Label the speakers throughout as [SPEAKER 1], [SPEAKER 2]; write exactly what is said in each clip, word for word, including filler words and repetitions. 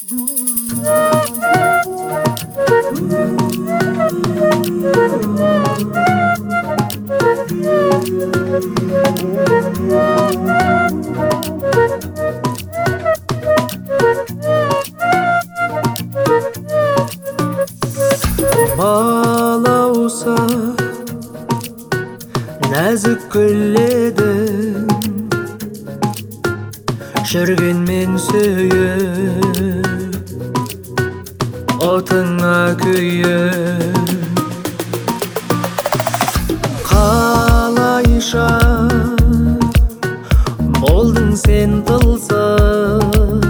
[SPEAKER 1] Балауса нәзік гүледің жүргенмен сүйіп отыңа күйіп қалайша болдың сен тылсым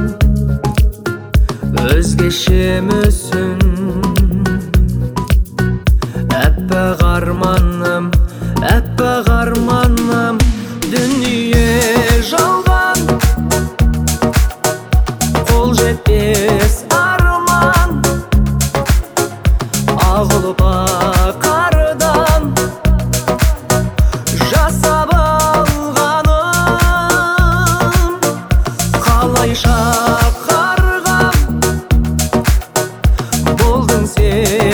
[SPEAKER 1] өзгеше мүсін әппақ арманым, әппақ арманым, дүние жалған, қол жетпес арман, ағылып қардан жасап алғаным, қалайша қарғам болдың сен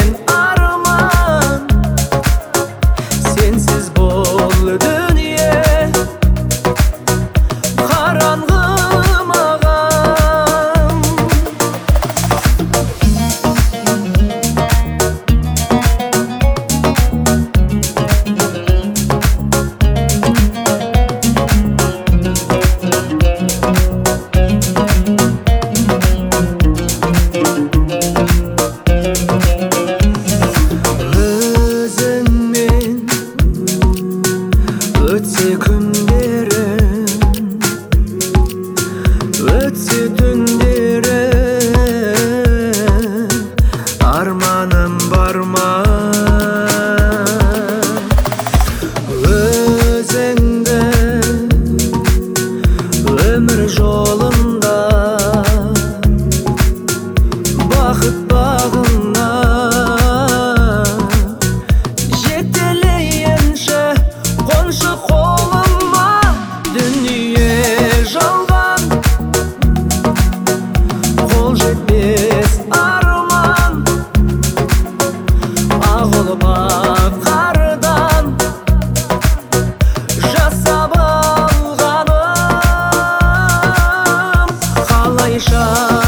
[SPEAKER 1] өтсе күндерім, өтсе түндерім, арманым бар ма? Өзіңді өмір жолында бақыт бағына жетелейінші қоншы қолыма, дүние жалған, қол жетпес арман, ағылып қардан жасап алғаным, қалайша